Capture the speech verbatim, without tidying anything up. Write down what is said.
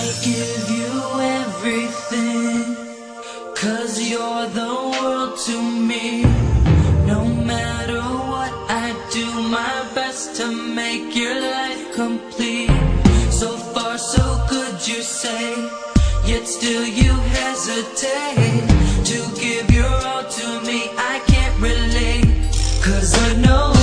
give you everything, 'cause you're the world to me. No matter what, I do my best to make your life complete. So far so good you say, yet still you hesitate to give your all to me. I can't relate, 'cause I know